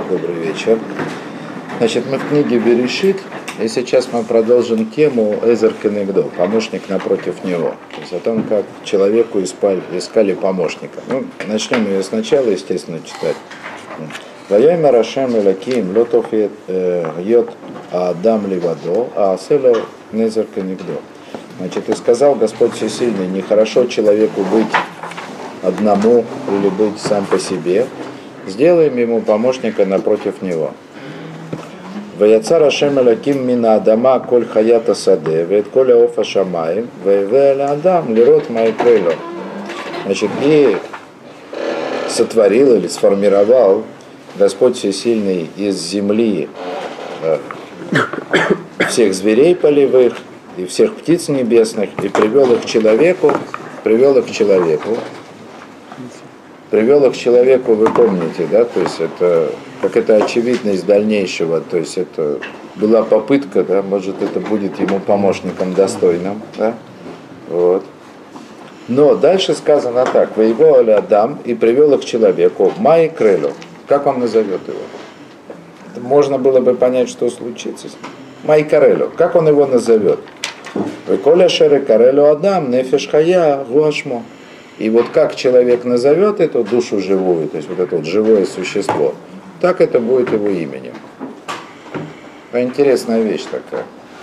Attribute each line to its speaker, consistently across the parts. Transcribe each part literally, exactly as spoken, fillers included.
Speaker 1: Добрый вечер. Значит, мы в книге Берешит, и сейчас мы продолжим тему Эзер Кенегдо, помощник напротив него. То есть о том, как человеку искали, искали помощника. Ну, начнем ее сначала, естественно, читать. Ваяйма Рашем Элаким Лотов Йот Адам Ливадо, а Асело Незер Кенегдо. Значит, и сказал Господь Всесильный, нехорошо человеку быть одному или быть сам по себе, сделаем ему помощника напротив него. Ваяца Рашем Элаким Мина Адама Коль Хаята Саде, Вет Коля Офа Шамаем, Веве Адам Лирот Майкрело. Значит, и сотворил или сформировал Господь Всесильный из земли э, всех зверей полевых и всех птиц небесных, и привел их к человеку, привел их к человеку, привел их к человеку, вы помните, да, то есть это, как это очевидность дальнейшего, то есть это была попытка, да, может это будет ему помощником достойным, да, вот. Но дальше сказано так, «Воего аля Адам» и привел их к человеку, «Май крылю». Как он назовет его? Можно было бы понять, что случится. «Май карелю». Как он его назовет? «Коля шеры карелю Адам, нефеш хая гуашмо». И вот как человек назовет эту душу живую, то есть вот это вот живое существо, так это будет его именем. Это интересная вещь такая.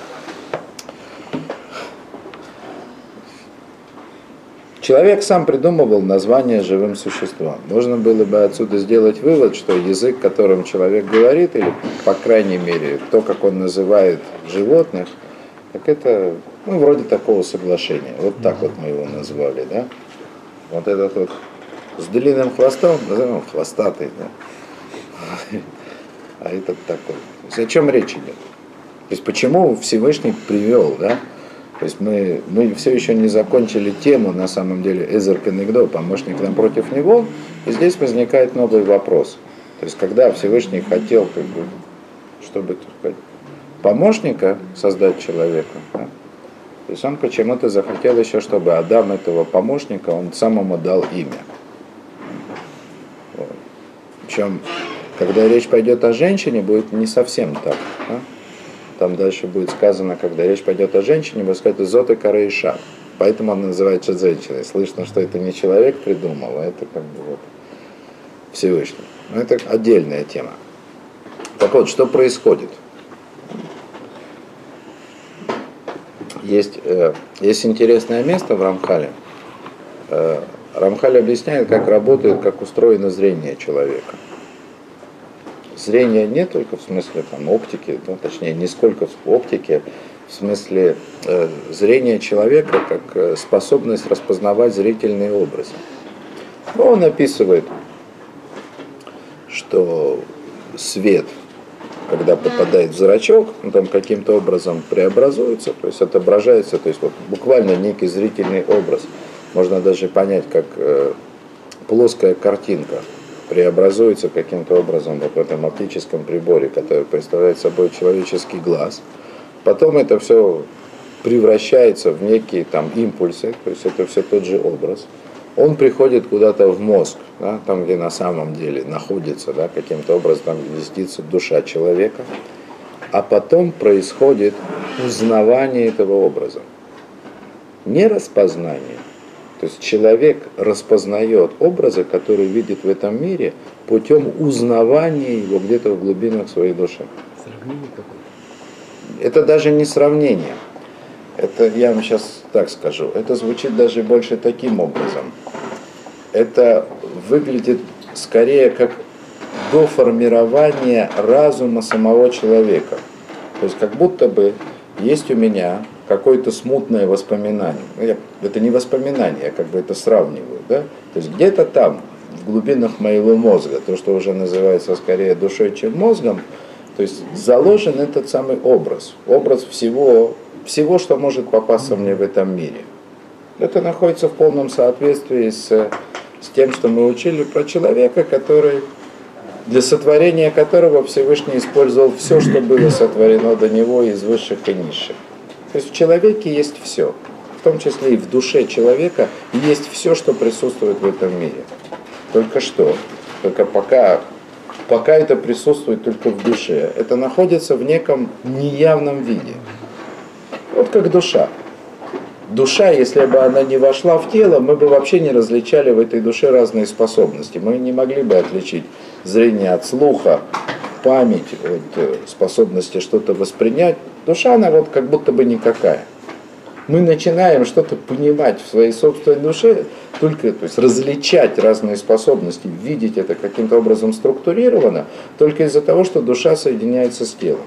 Speaker 1: Человек сам придумывал название живым существам. Можно было бы отсюда сделать вывод, что язык, которым человек говорит, или, по крайней мере, то, как он называет животных, так это, ну, вроде такого соглашения. Вот так вот мы его назвали, да? Вот этот вот с длинным хвостом, назовем хвостатый, да? А этот такой. То есть о чем речь идет? То есть почему Всевышний привел, да? То есть мы, мы все еще не закончили тему, на самом деле, Эзер Кенегдо, помощник напротив него, и здесь возникает новый вопрос. То есть когда Всевышний хотел, как бы, чтобы так сказать, помощника создать человеку, да? То есть он почему-то захотел еще, чтобы Адам этого помощника, он сам ему дал имя. Вот. Причем, когда речь пойдет о женщине, будет не совсем так. Да? Там дальше будет сказано, когда речь пойдет о женщине, будет сказать «зоты караиша». Поэтому он называется женщиной. Слышно, что это не человек придумал, а это как бы вот Всевышний. Но это отдельная тема. Так вот, что происходит? Есть, э, есть интересное место в Рамхале. Э, Рамхаль объясняет, как работает, как устроено зрение человека. Зрение не только в смысле там, оптики, ну, точнее, не сколько в оптике, в смысле э, зрения человека как э, способность распознавать зрительные образы. Но он описывает, что свет, когда попадает в зрачок, он там каким-то образом преобразуется, то есть отображается, то есть вот буквально некий зрительный образ. Можно даже понять, как э, плоская картинка преобразуется каким-то образом вот в этом оптическом приборе, который представляет собой человеческий глаз. Потом это все превращается в некие там импульсы, то есть это все тот же образ. Он приходит куда-то в мозг, да, там, где на самом деле находится, да, каким-то образом там вместится душа человека, а потом происходит узнавание этого образа. Не распознание. То есть человек распознает образы, которые видит в этом мире, путем узнавания его где-то в глубинах своей души. Сравнение какое-то? Это даже не сравнение. Это, я вам сейчас так скажу, это звучит даже больше таким образом. Это выглядит скорее как до формирования разума самого человека. То есть как будто бы есть у меня какое-то смутное воспоминание. Это не воспоминание, я как бы это сравниваю. Да? То есть где-то там, в глубинах моего мозга, то, что уже называется скорее душой, чем мозгом, то есть заложен этот самый образ. Образ всего, всего, что может попасться мне в этом мире. Это находится в полном соответствии с, с тем, что мы учили про человека, который, для сотворения которого Всевышний использовал все, что было сотворено до него из высших и низших. То есть в человеке есть все, в том числе и в душе человека есть все, что присутствует в этом мире. Только что, только пока пока это присутствует только в душе. Это находится в неком неявном виде. Вот как душа. Душа, если бы она не вошла в тело, мы бы вообще не различали в этой душе разные способности. Мы не могли бы отличить зрение от слуха, память от способности что-то воспринять. Душа, она вот как будто бы никакая. Мы начинаем что-то понимать в своей собственной душе, только, то есть различать разные способности, видеть это каким-то образом структурировано, только из-за того, что душа соединяется с телом.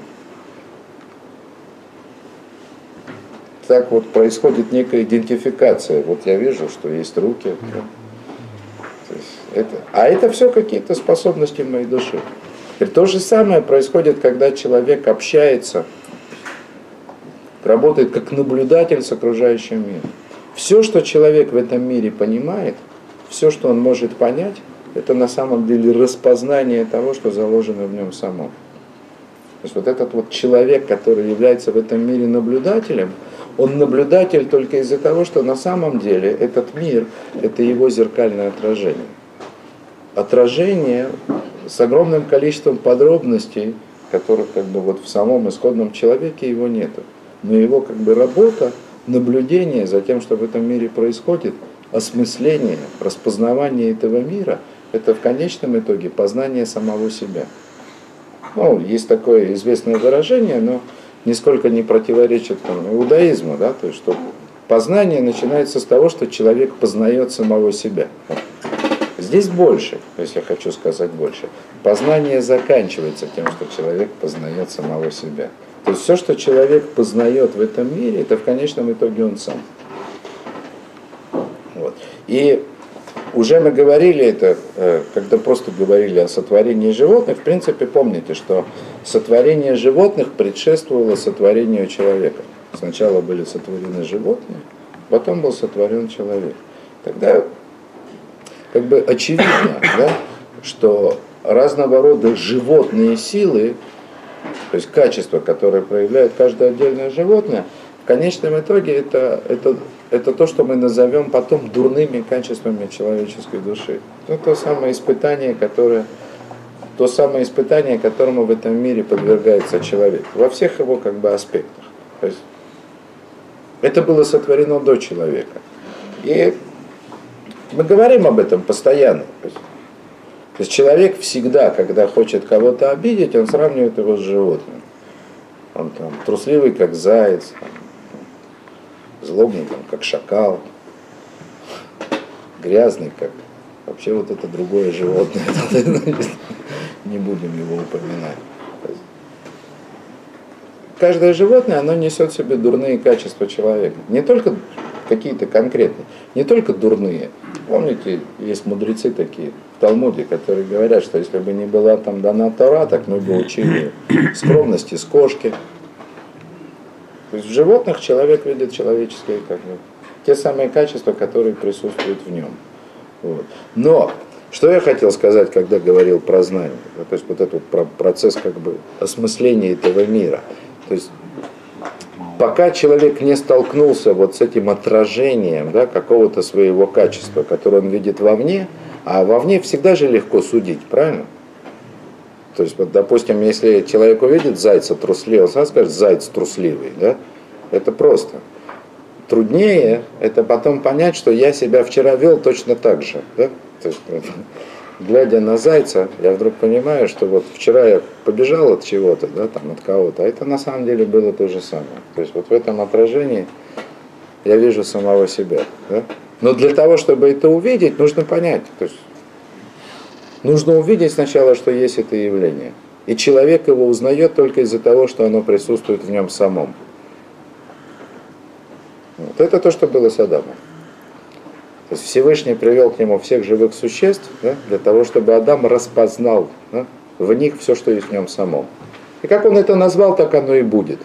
Speaker 1: Так вот происходит некая идентификация. Вот я вижу, что есть руки. Да. То есть это, а это все какие-то способности моей души. И то же самое происходит, когда человек общается, работает как наблюдатель с окружающим миром. Все, что человек в этом мире понимает, все, что он может понять, это на самом деле распознание того, что заложено в нем самом. То есть вот этот вот человек, который является в этом мире наблюдателем, он наблюдатель только из-за того, что на самом деле этот мир – это его зеркальное отражение. Отражение с огромным количеством подробностей, которых как бы вот в самом исходном человеке его нету. Но его как бы работа, наблюдение за тем, что в этом мире происходит, осмысление, распознавание этого мира – это в конечном итоге познание самого себя. Ну, есть такое известное выражение, но нисколько не противоречит там, иудаизму, да, то есть, что познание начинается с того, что человек познает самого себя. Здесь больше, то есть я хочу сказать больше. Познание заканчивается тем, что человек познает самого себя. То есть все, что человек познает в этом мире, это в конечном итоге он сам. Вот. И уже мы говорили это, когда просто говорили о сотворении животных, в принципе, помните, что сотворение животных предшествовало сотворению человека. Сначала были сотворены животные, потом был сотворен человек. Тогда как бы очевидно, да, что разного рода животные силы, то есть качества, которые проявляет каждое отдельное животное, в конечном итоге это, это, это то, что мы назовем потом дурными качествами человеческой души. Это то самое испытание, которое, то самое испытание, которому в этом мире подвергается человек, во всех его как бы аспектах. То есть это было сотворено до человека. И мы говорим об этом постоянно. То есть человек всегда, когда хочет кого-то обидеть, он сравнивает его с животным. Он там трусливый, как заяц, там, злобный, там, как шакал, грязный, как... Вообще вот это другое животное, не будем его упоминать. Каждое животное, оно несет в себе дурные качества человека. Не только какие-то конкретные, не только дурные. Помните, есть мудрецы такие в Талмуде, которые говорят, что если бы не была там дана Тора, так мы бы учили скромности с кошки. То есть в животных человек видит человеческие, как бы, те самые качества, которые присутствуют в нем. Вот. Но что я хотел сказать, когда говорил про знание, то есть вот этот процесс как бы осмысления этого мира. То есть пока человек не столкнулся вот с этим отражением, да, какого-то своего качества, которое он видит вовне, а вовне всегда же легко судить, правильно? То есть, вот, допустим, если человек увидит зайца трусливого, он сразу скажет, заяц трусливый, да? Это просто. Труднее это потом понять, что я себя вчера вел точно так же, да? То есть, глядя на зайца, я вдруг понимаю, что вот вчера я побежал от чего-то, да, там, от кого-то, а это на самом деле было то же самое. То есть вот в этом отражении я вижу самого себя. Да? Но для того, чтобы это увидеть, нужно понять. То есть нужно увидеть сначала, что есть это явление. И человек его узнает только из-за того, что оно присутствует в нем самом. Вот это то, что было с Адамом. То есть Всевышний привел к нему всех живых существ, да, для того, чтобы Адам распознал, да, в них все, что есть в нем самом. И как он это назвал, так оно и будет.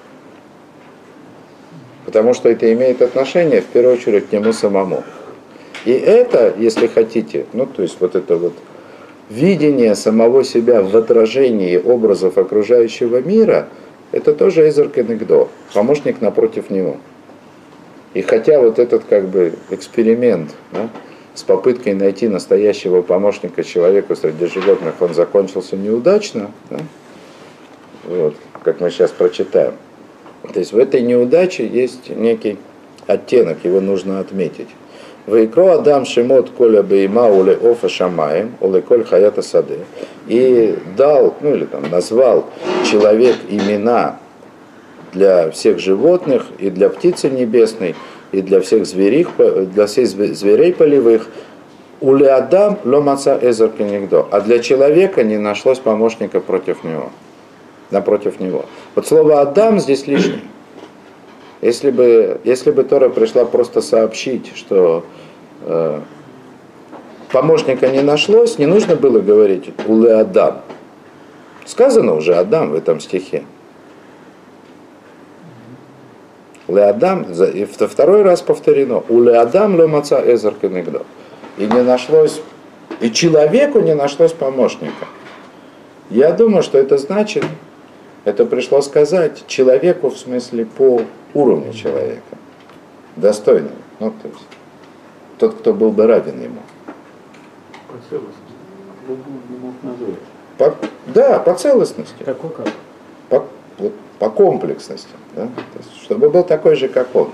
Speaker 1: Потому что это имеет отношение, в первую очередь, к нему самому. И это, если хотите, ну то есть вот это вот видение самого себя в отражении образов окружающего мира, это тоже Эзер Кенегдо, помощник напротив него. И хотя вот этот как бы эксперимент, да, с попыткой найти настоящего помощника человеку среди животных, он закончился неудачно, да? Вот, как мы сейчас прочитаем. То есть в этой неудаче есть некий оттенок, его нужно отметить. Ваикро Адам Шимот Коля Бейма Уле Офа Шамаем, Уле Коль Хаята Саде. И дал, ну или там назвал человек имена для всех животных и для птицы небесной, и для всех зверей, для всех зверей полевых. Уле Адам Ломаца Эзер Кенигдо. А для человека не нашлось помощника против него. Напротив него. Вот слово Адам здесь лишнее. Если бы, если бы Тора пришла просто сообщить, что э, помощника не нашлось, не нужно было говорить «Уле Адам». Сказано уже «Адам» в этом стихе. «Уле Адам», и второй раз повторено «Уле Адам ло маца эзер кенегдо». И не нашлось, и человеку не нашлось помощника. Я думаю, что это значит, это пришло сказать человеку в смысле по уровню человека, достойным, ну, то есть тот, кто был бы равен ему.
Speaker 2: По целостности. Бог не мог назвать.
Speaker 1: По, да, по целостности.
Speaker 2: Какой как?
Speaker 1: По, вот, по комплексности. Да? То есть, чтобы был такой же, как он.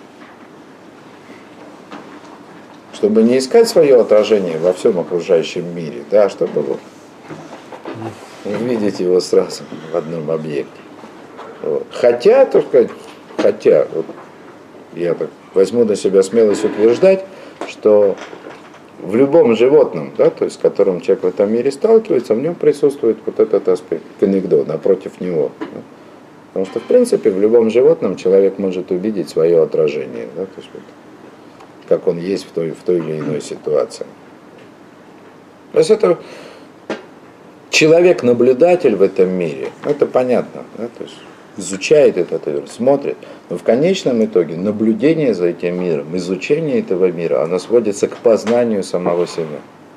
Speaker 1: Чтобы не искать свое отражение во всем окружающем мире, да, а чтобы вот, увидеть его сразу в одном объекте. Вот. Хотя, так сказать, хотя, вот, я так возьму на себя смелость утверждать, что в любом животном, да, то есть с которым человек в этом мире сталкивается, в нем присутствует вот этот аспект кенегдо, напротив него. Да. Потому что, в принципе, в любом животном человек может увидеть свое отражение, да, то есть, вот, как он есть в той, в той или иной ситуации. То есть это человек-наблюдатель в этом мире, это понятно, да, то есть изучает этот мир, смотрит, но в конечном итоге наблюдение за этим миром, изучение этого мира, оно сводится к познанию самого себя.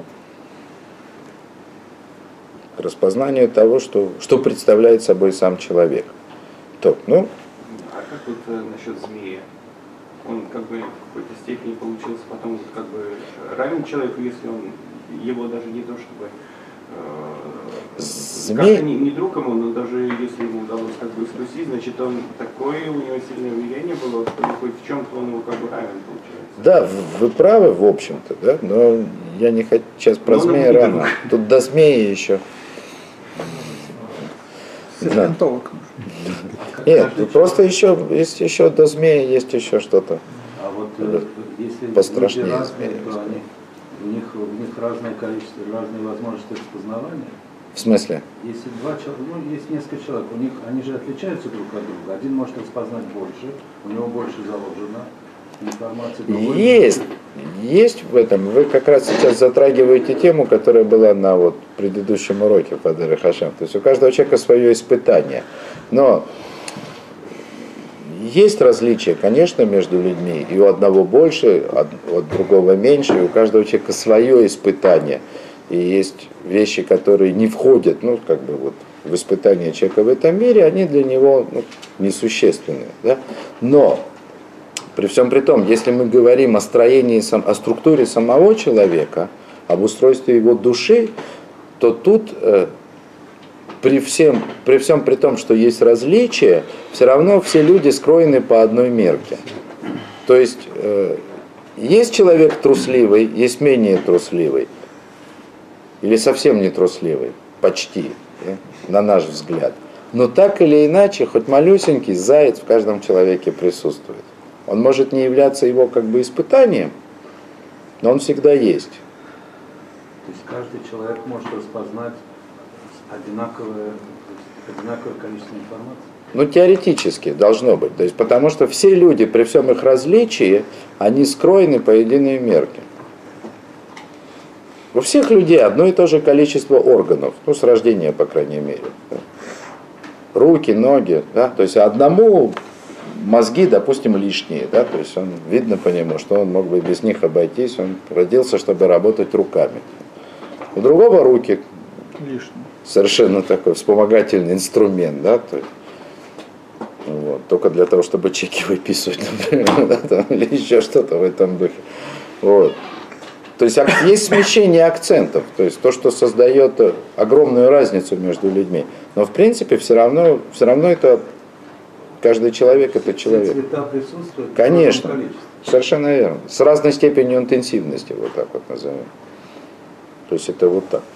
Speaker 1: К распознанию того, что, что представляет собой сам человек. То, ну,
Speaker 3: а как вот э, насчет змея? Он как бы в какой-то степени получился потом вот как бы равен человеку, если он его даже не то чтобы э,
Speaker 1: Змей...
Speaker 3: не, не друг ему, но даже если ему удалось как бы искусить, значит он такое у него сильное влияние было, что хоть в чем-то он его как бы равен получается.
Speaker 1: Да, вы правы в общем-то, да, но я не хочу сейчас про
Speaker 3: но
Speaker 1: змея рано. Тут до змеи еще. Да. Нет, тут просто еще есть еще до змеи есть еще что-то.
Speaker 2: А вот э, если
Speaker 1: пострашнее
Speaker 2: люди разные,
Speaker 1: змеи,
Speaker 2: то они, у них у них разное количество, разные возможности распознавания.
Speaker 1: В смысле?
Speaker 2: Если два человека, ну, есть несколько человек, у них они же отличаются друг от друга. Один может распознать больше, у него больше заложено информации. Другой
Speaker 1: Есть, есть в этом. Вы как раз сейчас затрагиваете тему, которая была на вот предыдущем уроке по Дер Хашем. То есть у каждого человека свое испытание. Но есть различия, конечно, между людьми. И у одного больше, у другого меньше. И у каждого человека свое испытание. И есть вещи, которые не входят, ну, как бы вот в испытание человека в этом мире, они для него, ну, несущественны. Да? Но при всем при том, если мы говорим о строении, о структуре самого человека, об устройстве его души, то тут э, при, всем, при всем при том, что есть различия, все равно все люди скроены по одной мерке. То есть э, есть человек трусливый, есть менее трусливый, или совсем не трусливый, почти, да, на наш взгляд. Но так или иначе, хоть малюсенький заяц в каждом человеке присутствует. Он может не являться его как бы испытанием, но он всегда есть.
Speaker 2: То есть каждый человек может распознать одинаковое, одинаковое количество информации?
Speaker 1: Ну, теоретически должно быть. То есть, потому что все люди, при всем их различии, они скроены по единой мерке. У всех людей одно и то же количество органов, ну, с рождения, по крайней мере. Да. Руки, ноги, да, то есть одному мозги, допустим, лишние, да, то есть он, видно по нему, что он мог бы без них обойтись, он родился, чтобы работать руками. У другого руки
Speaker 4: лишние.
Speaker 1: Совершенно такой вспомогательный инструмент, да, то есть, вот, только для того, чтобы чеки выписывать, например, да, там, или еще что-то в этом духе. Вот. То есть есть смещение акцентов, то есть то, что создает огромную разницу между людьми. Но в принципе все равно, все равно это каждый человек это человек.
Speaker 2: Цвета присутствуют.
Speaker 1: Конечно, совершенно верно. С разной степенью интенсивности, вот так вот назовем. То есть это вот так.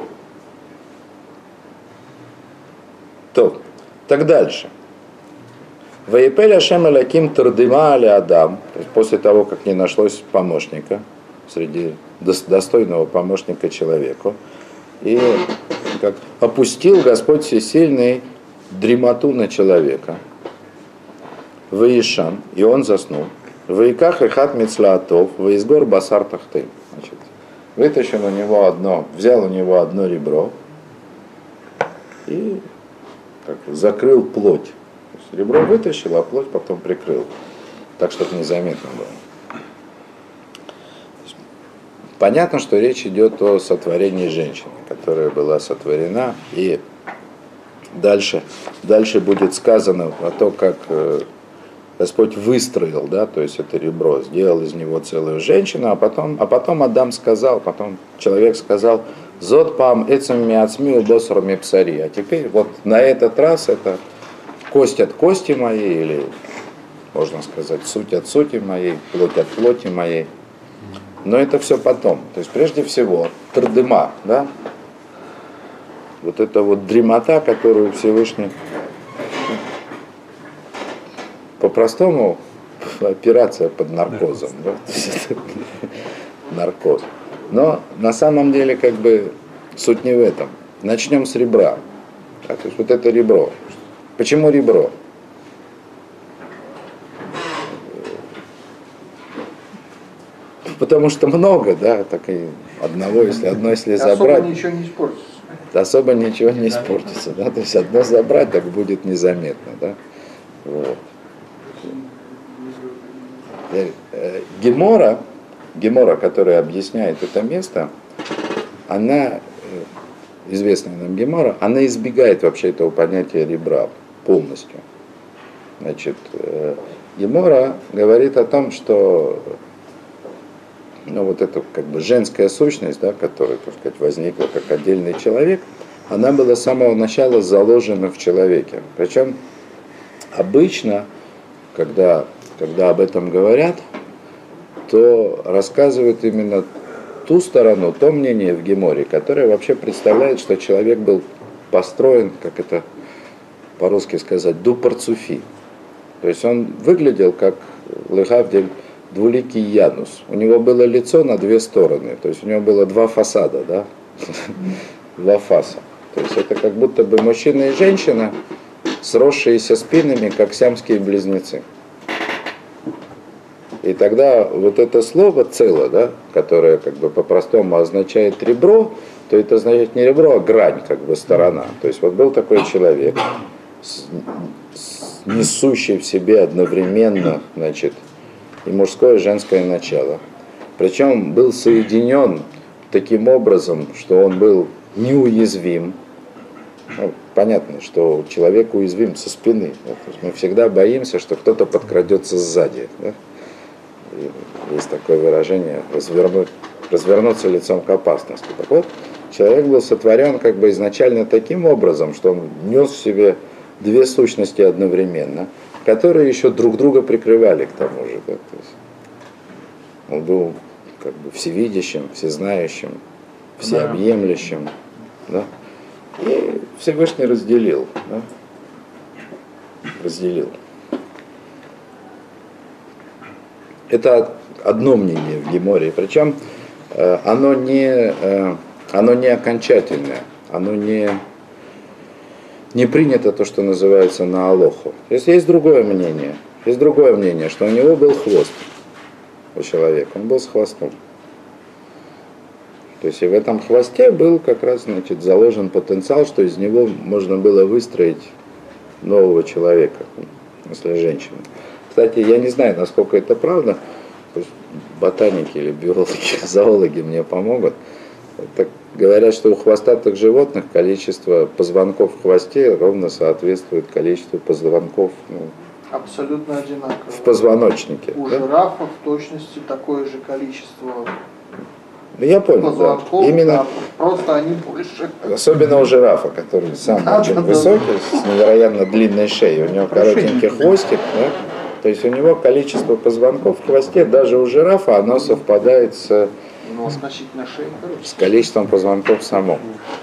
Speaker 1: То, так дальше. Ваепель Ашем Элоким Тардыма Али Адам, то есть после того, как не нашлось помощника, среди достойного помощника человеку, и как опустил Господь Всесильный дремоту на человека. Ваишан, и он заснул. Ваиках Эхат Мицлаатов, Ваизгор Басар Тахты. Значит, вытащил у него одно, взял у него одно ребро и как, закрыл плоть. То есть ребро вытащил, а плоть потом прикрыл, так, чтобы незаметно было. Понятно, что речь идет о сотворении женщины, которая была сотворена, и дальше, дальше будет сказано о том, как Господь выстроил, да, то есть это ребро, сделал из него целую женщину, а потом, а потом Адам сказал, потом человек сказал, «Зот пам эцем миацми убосор мипсари», а теперь вот на этот раз это кость от кости моей, или, можно сказать, суть от сути моей, плоть от плоти моей. Но это все потом. То есть прежде всего тардыма, да? Вот это вот дремота, которую Всевышний по-простому операция под наркозом. Да? Наркоз. Но на самом деле как бы суть не в этом. Начнем с ребра. Да? То есть вот это ребро. Почему ребро? Потому что много, да, так и одного, если одно, если забрать.
Speaker 4: Особо ничего не испортится.
Speaker 1: Особо ничего не испортится, да, то есть одно забрать, так будет незаметно, да. Вот. Гемора, Гемора, которая объясняет это место, она, известная нам Гемора, она избегает вообще этого понятия ребра полностью. Значит, Гемора говорит о том, что ну, вот эта как бы женская сущность, да, которая, так сказать, возникла как отдельный человек, она была с самого начала заложена в человеке. Причем обычно, когда, когда об этом говорят, то рассказывают именно ту сторону, то мнение в Геморе, которое вообще представляет, что человек был построен, как это по-русски сказать, ду-парцуфи. То есть он выглядел как лехавдель, двуликий Янус. У него было лицо на две стороны, то есть у него было два фасада, да? Два фаса. То есть это как будто бы мужчина и женщина, сросшиеся спинами, как сиамские близнецы. И тогда вот это слово цело, да, которое как бы по-простому означает ребро, то это означает не ребро, а грань, как бы сторона. То есть вот был такой человек, несущий в себе одновременно, значит, и мужское, и женское начало. Причем был соединен таким образом, что он был неуязвим. Ну, понятно, что человек уязвим со спины. Да? То есть мы всегда боимся, что кто-то подкрадется сзади. Да? Есть такое выражение развернуть, развернуться лицом к опасности. Так вот, человек был сотворен как бы изначально таким образом, что он нес в себе две сущности одновременно, которые еще друг друга прикрывали к тому же. Да? То есть он был как бы всевидящим, всезнающим, всеобъемлющим. Да? И Всевышний разделил. Да? Разделил. Это одно мнение в Геморе. Причем э, оно, не, э, оно не окончательное, оно не... не принято то, что называется на алоху. Есть, есть другое мнение. Есть другое мнение, что у него был хвост у человека. Он был с хвостом. То есть и в этом хвосте был как раз, значит, заложен потенциал, что из него можно было выстроить нового человека, если женщина. Кстати, я не знаю, насколько это правда. Ботаники или биологи, зоологи мне помогут. Так говорят, что у хвостатых животных количество позвонков в хвосте ровно соответствует количеству позвонков, ну,
Speaker 4: абсолютно одинаково.
Speaker 1: В позвоночнике.
Speaker 4: У
Speaker 1: да?
Speaker 4: жирафов в точности такое же количество
Speaker 1: Ну, я понял, да.
Speaker 4: позвонков,
Speaker 1: Именно,
Speaker 4: да, просто они больше.
Speaker 1: особенно у жирафа, который сам
Speaker 4: Да,
Speaker 1: очень
Speaker 4: да, да,
Speaker 1: высокий, с невероятно длинной шеей. У него коротенький хвостик, да? То есть у него количество позвонков в хвосте, даже у жирафа, оно совпадает с,
Speaker 4: У него значительно шея короче.
Speaker 1: с количеством позвонков в самом.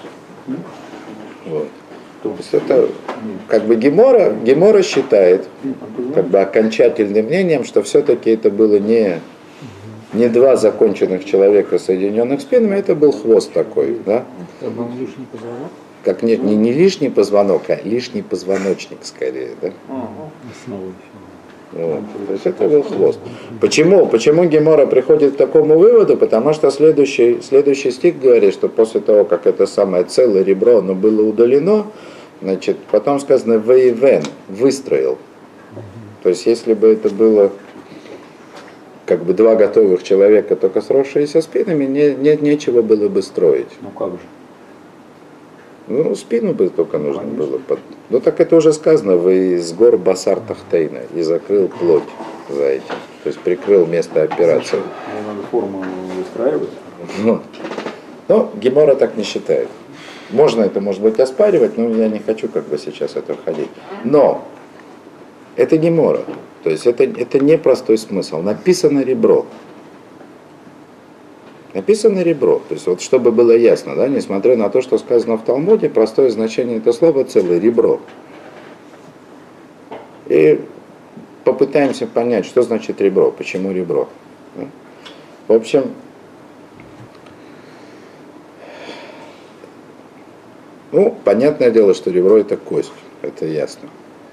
Speaker 1: Вот. То есть это как бы Гемора, Гемора считает как бы окончательным мнением, что все-таки это было не, не два законченных человека, соединенных спинами, это был хвост такой, да?
Speaker 5: Лишний позвонок.
Speaker 1: Как нет, не, не лишний позвонок, а лишний позвоночник скорее, да?
Speaker 5: Основа еще.
Speaker 1: Вот. То есть это был хвост. Почему? Почему Гемора приходит к такому выводу? Потому что следующий, следующий стих говорит, что после того, как это самое целое ребро, оно было удалено, значит, потом сказано «вейвен», «выстроил». То есть если бы это было как бы два готовых человека, только сросшиеся спинами, не, не, нечего было бы строить.
Speaker 5: Ну как же?
Speaker 1: Ну, спину бы только нужно было. Под... Ну, так это уже сказано, вы из гор басар тахтейна, и закрыл плоть за этим. То есть прикрыл место операции.
Speaker 5: Мне надо форму выстраивать.
Speaker 1: Ну, но Гемора так не считает. Можно это, может быть, оспаривать, но я не хочу как бы сейчас это входить. Но это Гемора. То есть это, это не простой смысл. Написано ребро. Написано ребро, то есть вот чтобы было ясно, да, несмотря на то, что сказано в Талмуде, простое значение этого слова целое ребро. И попытаемся понять, что значит ребро, почему ребро. Да? В общем, ну, понятное дело, что ребро это кость, это ясно.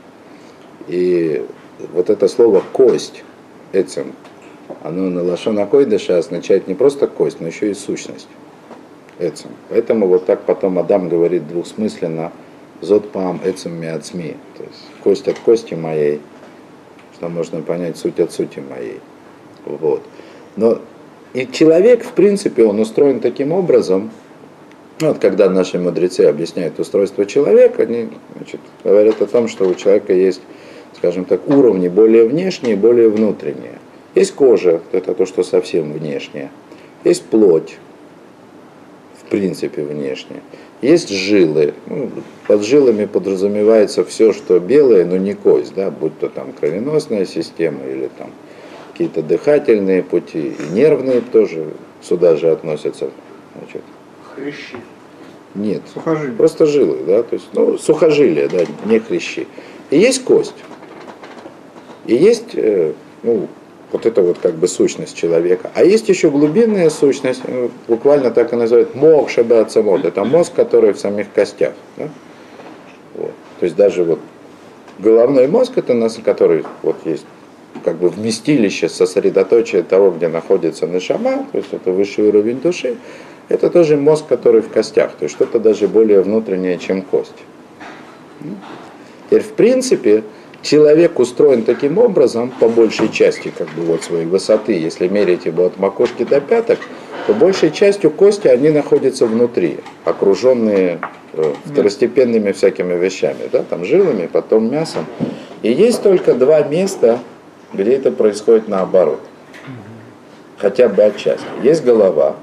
Speaker 1: И вот это слово кость, этим, оно на лашон койдеша означает не просто кость, но еще и сущность. Этим. Поэтому вот так потом Адам говорит двухсмысленно «зот паам эцем миацми», то есть кость от кости моей, что можно понять суть от сути моей. Вот. Но и человек, в принципе, он устроен таким образом, ну, вот когда наши мудрецы объясняют устройство человека, они, значит, говорят о том, что у человека есть, скажем так, уровни более внешние, более внутренние. Есть кожа, это то, что совсем внешнее. Есть плоть, в принципе, внешняя. Есть жилы. Ну, под жилами подразумевается все, что белое, но не кость, да, будь то там кровеносная система или там какие-то дыхательные пути, и нервные тоже сюда же относятся. Значит.
Speaker 4: Хрящи.
Speaker 1: Нет,
Speaker 4: Сухожилия.
Speaker 1: просто жилы, да, то есть, ну, сухожилия, да, не хрящи. И есть кость. И есть, э, ну, вот это вот как бы сущность человека. А есть еще глубинная сущность, буквально так и называют мох шебеацамот. Это мозг, который в самих костях. Да? Вот. То есть даже вот головной мозг, это нас, который вот есть как бы вместилище, сосредоточие того, где находится нешама, то есть это высший уровень души, это тоже мозг, который в костях, то есть что-то даже более внутреннее, чем кость. Теперь в принципе человек устроен таким образом, по большей части, как бы вот своей высоты, если мерить его от макушки до пяток, то большей частью кости, они находятся внутри, окруженные э, второстепенными всякими вещами, да, там жилами, потом мясом. И есть только два места, где это происходит наоборот. Хотя бы отчасти. Есть голова,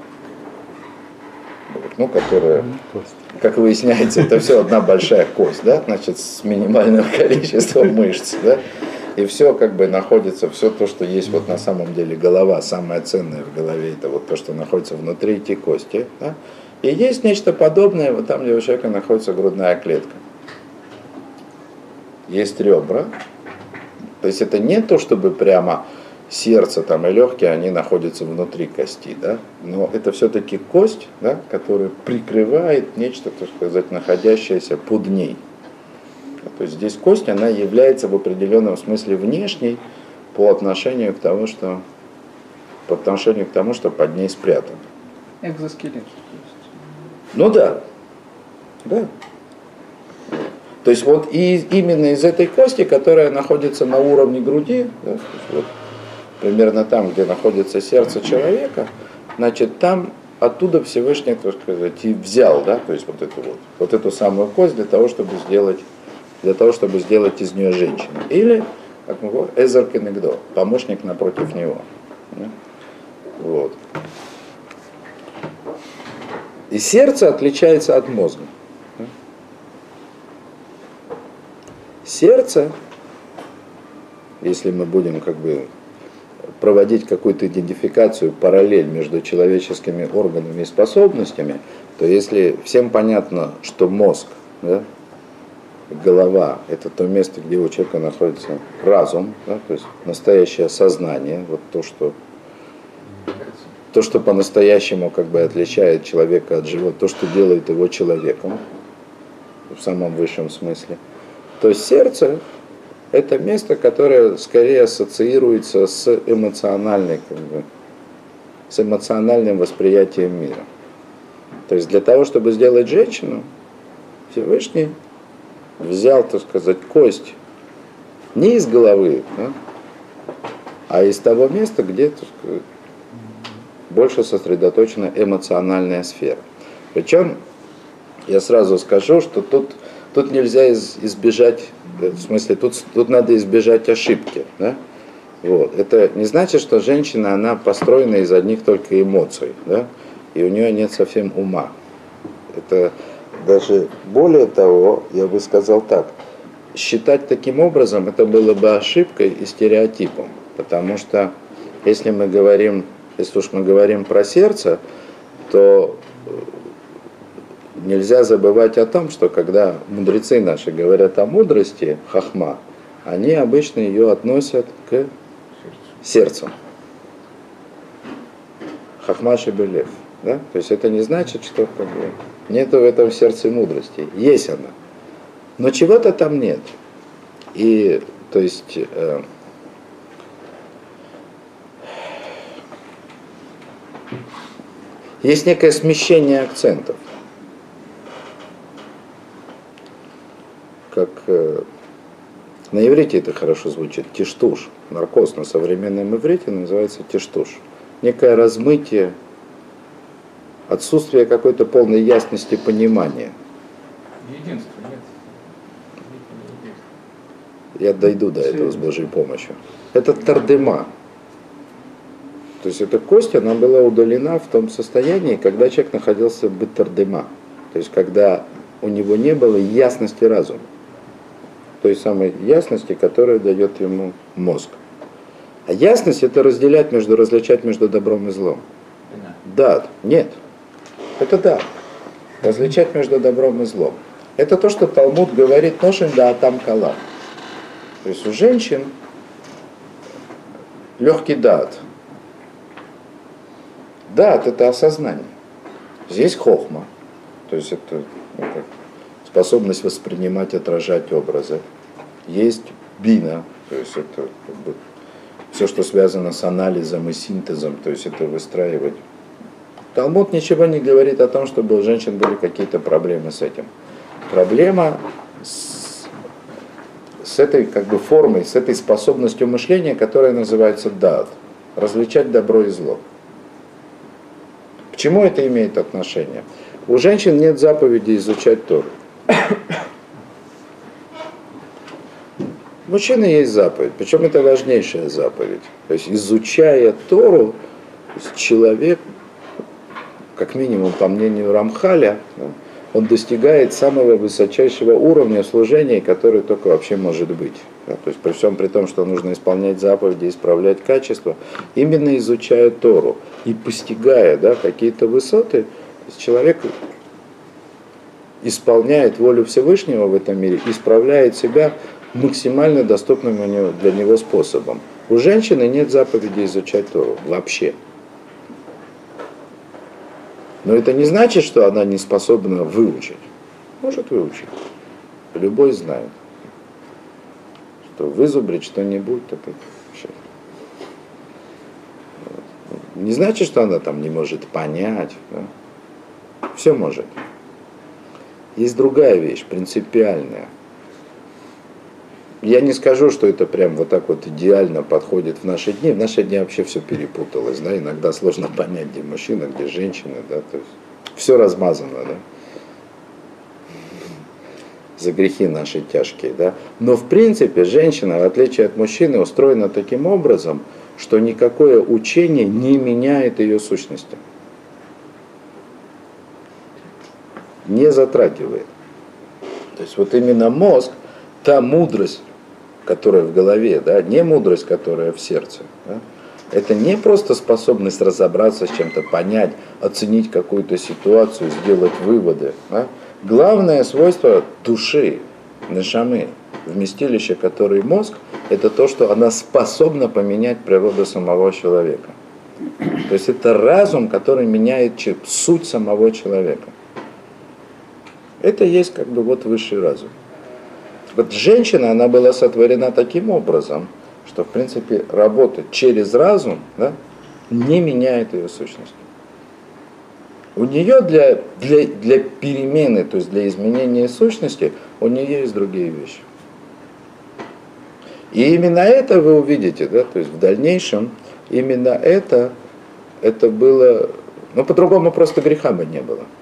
Speaker 1: ну, которая, как выясняется, это все одна большая кость, да, значит, с минимальным количеством мышц, да, и все как бы находится, все то, что есть вот на самом деле голова, самое ценное в голове, это вот то, что находится внутри эти кости, да, и есть нечто подобное, вот там, где у человека находится грудная клетка. Есть ребра, то есть это не то, чтобы прямо сердце там и легкие, они находятся внутри кости, да, но это все-таки кость, да, которая прикрывает нечто, так сказать, находящееся под ней. То есть здесь кость, она является в определенном смысле внешней по отношению к тому, что, по отношению к тому, что под ней спрятано.
Speaker 4: Экзоскелет.
Speaker 1: Ну да, да. То есть вот и именно из этой кости, которая находится на уровне груди, да, вот, примерно там, где находится сердце человека, значит, там оттуда Всевышний, так сказать, и взял, да, то есть вот эту вот, вот эту самую кость для того, чтобы сделать, для того, чтобы сделать из нее женщину. Или, как мы говорим, эзер кенегдо, помощник напротив него. Да? Вот. И сердце отличается от мозга. Сердце, если мы будем как бы проводить какую-то идентификацию, параллель между человеческими органами и способностями, то если всем понятно, что мозг, да, голова – это то место, где у человека находится разум, да, то есть настоящее сознание, вот то, что, то, что по-настоящему как бы отличает человека от животного, то, что делает его человеком, в самом высшем смысле, то сердце – это место, которое скорее ассоциируется с эмоциональной, как бы, с эмоциональным восприятием мира. То есть для того, чтобы сделать женщину, Всевышний взял, так сказать, кость не из головы, да, а из того места, где, так сказать, больше сосредоточена эмоциональная сфера. Причем я сразу скажу, что тут, тут нельзя из, избежать, в смысле, тут, тут надо избежать ошибки. Да? Вот. Это не значит, что женщина, она построена из одних только эмоций, да? И у нее нет совсем ума. Это даже более того, я бы сказал так, считать таким образом, это было бы ошибкой и стереотипом, потому что если мы говорим, если уж мы говорим про сердце, то нельзя забывать о том, что когда мудрецы наши говорят о мудрости, хахма, они обычно ее относят к сердцу. Хахма шебелев. Да? То есть это не значит, что как бы, нету в этом сердце мудрости. Есть она. Но чего-то там нет. И то есть э, есть некое смещение акцентов. Как э, на иврите это хорошо звучит, тиштуш. Наркоз на современном иврите называется тиштуш. Некое размытие, отсутствие какой-то полной ясности понимания.
Speaker 6: Единство, нет.
Speaker 1: Я дойду до этого с Божьей помощью. Это тардема. То есть эта кость, она была удалена в том состоянии, когда человек находился в тардема. То есть когда у него не было ясности разума. Той самой ясности, которая дает ему мозг. А ясность — это разделять между, различать между добром и злом. Да, нет. Это да. Различать между добром и злом. Это то, что Талмуд говорит, ношен да атам кала. То есть у женщин легкий дат. Дат — это осознание. Здесь хохма. То есть это, это способность воспринимать, отражать образы. Есть бина. То есть это как бы все, что связано с анализом и синтезом. То есть это выстраивать. Талмуд ничего не говорит о том, чтобы у женщин были какие-то проблемы с этим. Проблема с, с этой как бы формой, с этой способностью мышления, которая называется дат. Различать добро и зло. К чему это имеет отношение? У женщин нет заповеди изучать Тору. У мужчины есть заповедь, причем это важнейшая заповедь. То есть изучая Тору, человек, как минимум по мнению Рамхаля, он достигает самого высочайшего уровня служения, который только вообще может быть. То есть при всем при том, что нужно исполнять заповеди, исправлять качество, именно изучая Тору и постигая, да, какие-то высоты, человек исполняет волю Всевышнего в этом мире, исправляет себя максимально доступным для него способом. У женщины нет заповеди изучать Тору вообще. Но это не значит, что она не способна выучить. Может выучить. Любой знает. Что вызубрить что-нибудь, так это вообще. Не значит, что она там не может понять. Да? Все может. Есть другая вещь, принципиальная. Я не скажу, что это прям вот так вот идеально подходит в наши дни. В наши дни вообще все перепуталось, да, иногда сложно понять, где мужчина, где женщина, да, то есть все размазано, да, за грехи наши тяжкие, да. Но в принципе женщина, в отличие от мужчины, устроена таким образом, что никакое учение не меняет ее сущности. не затрагивает. То есть вот именно мозг, та мудрость, которая в голове, да, не мудрость, которая в сердце, да, это не просто способность разобраться с чем-то, понять, оценить какую-то ситуацию, сделать выводы. Да. Главное свойство души, нешамы, вместилище, который мозг, это то, что она способна поменять природу самого человека. То есть это разум, который меняет суть самого человека. Это есть как бы вот высший разум. Вот женщина, она была сотворена таким образом, что в принципе работа через разум, да, не меняет ее сущность. У нее для, для, для перемены, то есть для изменения сущности, у нее есть другие вещи. И именно это вы увидите, да, то есть в дальнейшем, именно это, это было, ну по-другому просто греха бы не было.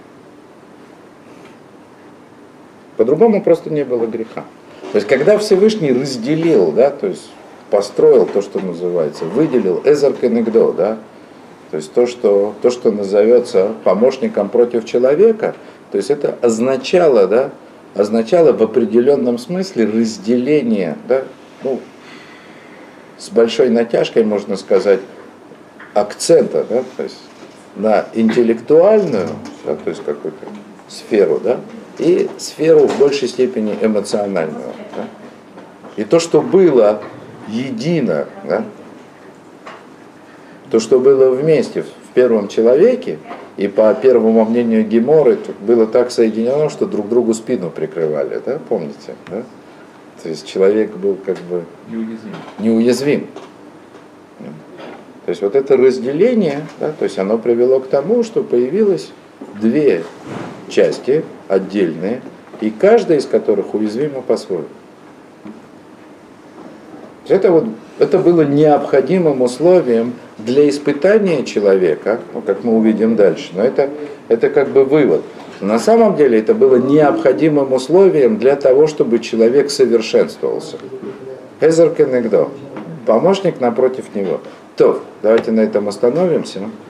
Speaker 1: По-другому просто не было греха. То есть когда Всевышний разделил, да, то есть построил то, что называется, выделил эзер кенегдо, да, то есть то, что, то, что назовется помощником против человека, то есть это означало, да, означало в определенном смысле разделение, да, ну, с большой натяжкой можно сказать, акцента, да, то есть на интеллектуальную, да, то есть какую-то сферу, да, и сферу в большей степени эмоциональную. Да. И то, что было едино, да, то, что было вместе в первом человеке, и по первому мнению Геморы, было так соединено, что друг другу спину прикрывали, да, помните? Да? То есть человек был как бы
Speaker 6: Неуязвим.
Speaker 1: неуязвим. То есть вот это разделение, да, то есть оно привело к тому, что появилось две части отдельные, и каждая из которых уязвима по-своему. Это, вот, это было необходимым условием для испытания человека, ну, как мы увидим дальше, но это, это как бы вывод. На самом деле это было необходимым условием для того, чтобы человек совершенствовался. Эзер кенегдо, помощник напротив него. То, давайте на этом остановимся.